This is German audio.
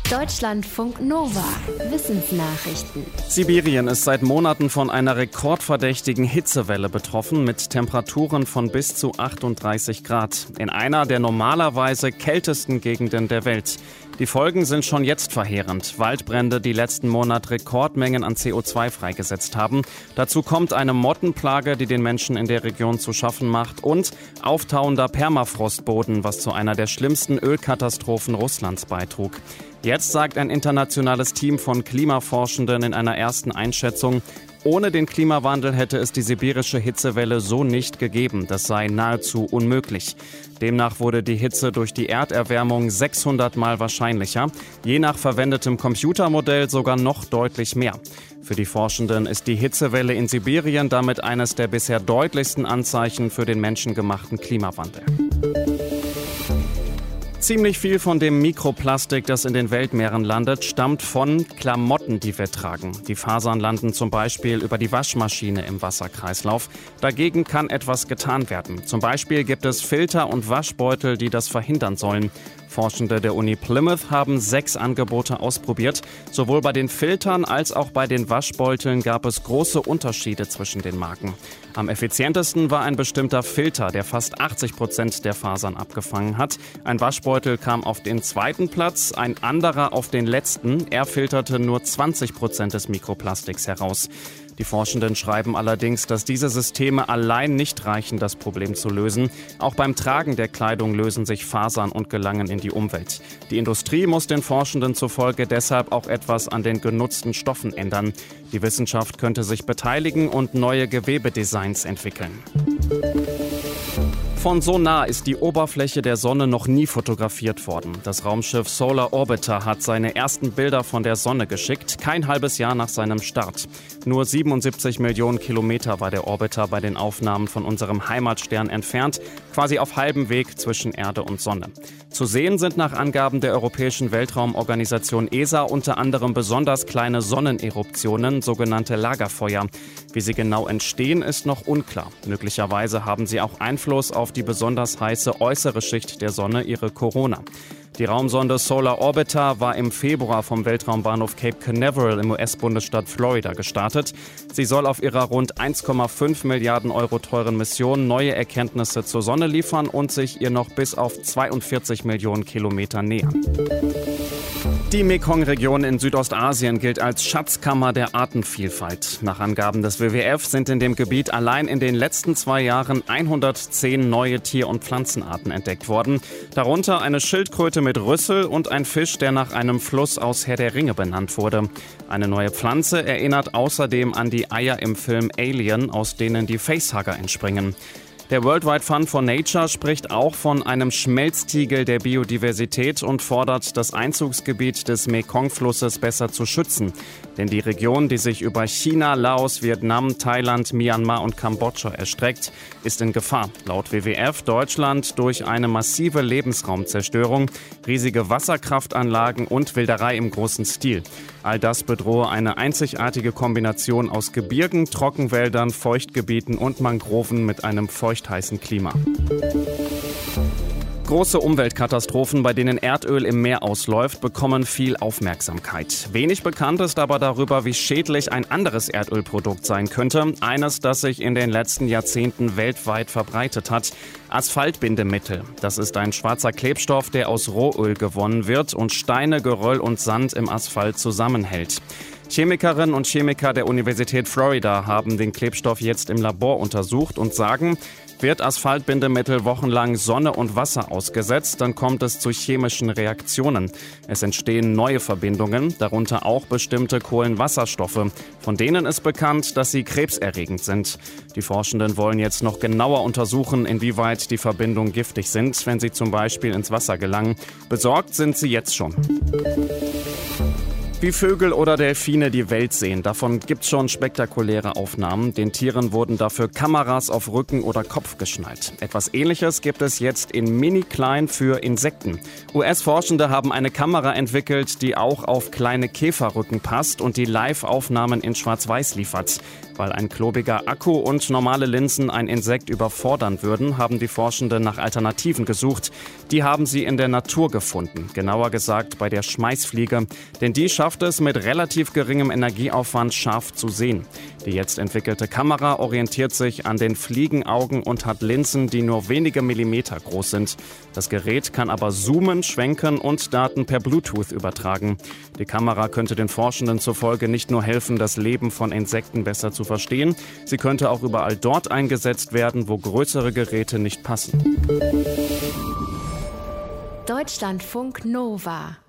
Deutschlandfunk Nova. Wissensnachrichten. Sibirien ist seit Monaten von einer rekordverdächtigen Hitzewelle betroffen mit Temperaturen von bis zu 38 Grad. In einer der normalerweise kältesten Gegenden der Welt. Die Folgen sind schon jetzt verheerend. Waldbrände, die letzten Monat Rekordmengen an CO2 freigesetzt haben. Dazu kommt eine Mottenplage, die den Menschen in der Region zu schaffen macht. Und auftauender Permafrostboden, was zu einer der schlimmsten Ölkatastrophen Russlands beitrug. Jetzt sagt ein internationales Team von Klimaforschenden in einer ersten Einschätzung, ohne den Klimawandel hätte es die sibirische Hitzewelle so nicht gegeben. Das sei nahezu unmöglich. Demnach wurde die Hitze durch die Erderwärmung 600 Mal wahrscheinlicher. Je nach verwendetem Computermodell sogar noch deutlich mehr. Für die Forschenden ist die Hitzewelle in Sibirien damit eines der bisher deutlichsten Anzeichen für den menschengemachten Klimawandel. Ziemlich viel von dem Mikroplastik, das in den Weltmeeren landet, stammt von Klamotten, die wir tragen. Die Fasern landen zum Beispiel über die Waschmaschine im Wasserkreislauf. Dagegen kann etwas getan werden. Zum Beispiel gibt es Filter und Waschbeutel, die das verhindern sollen. Forschende der Uni Plymouth haben 6 Angebote ausprobiert. Sowohl bei den Filtern als auch bei den Waschbeuteln gab es große Unterschiede zwischen den Marken. Am effizientesten war ein bestimmter Filter, der fast 80% der Fasern abgefangen hat. Ein Waschbeutel kam auf den 2. Platz, ein anderer auf den letzten. Er filterte nur 20% des Mikroplastiks heraus. Die Forschenden schreiben allerdings, dass diese Systeme allein nicht reichen, das Problem zu lösen. Auch beim Tragen der Kleidung lösen sich Fasern und gelangen in die Umwelt. Die Industrie muss den Forschenden zufolge deshalb auch etwas an den genutzten Stoffen ändern. Die Wissenschaft könnte sich beteiligen und neue Gewebedesigns entwickeln. Von so nah ist die Oberfläche der Sonne noch nie fotografiert worden. Das Raumschiff Solar Orbiter hat seine ersten Bilder von der Sonne geschickt, kein halbes Jahr nach seinem Start. Nur 77 Millionen Kilometer war der Orbiter bei den Aufnahmen von unserem Heimatstern entfernt, quasi auf halbem Weg zwischen Erde und Sonne. Zu sehen sind nach Angaben der Europäischen Weltraumorganisation ESA unter anderem besonders kleine Sonneneruptionen, sogenannte Lagerfeuer. Wie sie genau entstehen, ist noch unklar. Möglicherweise haben sie auch Einfluss auf die besonders heiße äußere Schicht der Sonne, ihre Corona. Die Raumsonde Solar Orbiter war im Februar vom Weltraumbahnhof Cape Canaveral im US-Bundesstaat Florida gestartet. Sie soll auf ihrer rund 1,5 Milliarden Euro teuren Mission neue Erkenntnisse zur Sonne liefern und sich ihr noch bis auf 42 Millionen Kilometer nähern. Die Mekong-Region in Südostasien gilt als Schatzkammer der Artenvielfalt. Nach Angaben des WWF sind in dem Gebiet allein in den letzten 2 Jahren 110 neue Tier- und Pflanzenarten entdeckt worden. Darunter eine Schildkröte mit Rüssel und ein Fisch, der nach einem Fluss aus Herr der Ringe benannt wurde. Eine neue Pflanze erinnert außerdem an die Eier im Film Alien, aus denen die Facehugger entspringen. Der Worldwide Fund for Nature spricht auch von einem Schmelztiegel der Biodiversität und fordert, das Einzugsgebiet des Mekong-Flusses besser zu schützen. Denn die Region, die sich über China, Laos, Vietnam, Thailand, Myanmar und Kambodscha erstreckt, ist in Gefahr. Laut WWF Deutschland durch eine massive Lebensraumzerstörung, riesige Wasserkraftanlagen und Wilderei im großen Stil. All das bedrohe eine einzigartige Kombination aus Gebirgen, Trockenwäldern, Feuchtgebieten und Mangroven mit einem feuchtheißen Klima. Große Umweltkatastrophen, bei denen Erdöl im Meer ausläuft, bekommen viel Aufmerksamkeit. Wenig bekannt ist aber darüber, wie schädlich ein anderes Erdölprodukt sein könnte. Eines, das sich in den letzten Jahrzehnten weltweit verbreitet hat. Asphaltbindemittel. Das ist ein schwarzer Klebstoff, der aus Rohöl gewonnen wird und Steine, Geröll und Sand im Asphalt zusammenhält. Chemikerinnen und Chemiker der Universität Florida haben den Klebstoff jetzt im Labor untersucht und sagen, wird Asphaltbindemittel wochenlang Sonne und Wasser ausgesetzt, dann kommt es zu chemischen Reaktionen. Es entstehen neue Verbindungen, darunter auch bestimmte Kohlenwasserstoffe. Von denen ist bekannt, dass sie krebserregend sind. Die Forschenden wollen jetzt noch genauer untersuchen, inwieweit die Verbindungen giftig sind, wenn sie zum Beispiel ins Wasser gelangen. Besorgt sind sie jetzt schon. Wie Vögel oder Delfine die Welt sehen, davon gibt's schon spektakuläre Aufnahmen. Den Tieren wurden dafür Kameras auf Rücken oder Kopf geschnallt. Etwas Ähnliches gibt es jetzt in mini-klein für Insekten. US-Forschende haben eine Kamera entwickelt, die auch auf kleine Käferrücken passt und die Live-Aufnahmen in Schwarz-Weiß liefert. Weil ein klobiger Akku und normale Linsen ein Insekt überfordern würden, haben die Forschenden nach Alternativen gesucht. Die haben sie in der Natur gefunden, genauer gesagt bei der Schmeißfliege. Denn die schafft es mit relativ geringem Energieaufwand scharf zu sehen. Die jetzt entwickelte Kamera orientiert sich an den Fliegenaugen und hat Linsen, die nur wenige Millimeter groß sind. Das Gerät kann aber zoomen, schwenken und Daten per Bluetooth übertragen. Die Kamera könnte den Forschenden zufolge nicht nur helfen, das Leben von Insekten besser zu verstehen, sie könnte auch überall dort eingesetzt werden, wo größere Geräte nicht passen. Deutschlandfunk Nova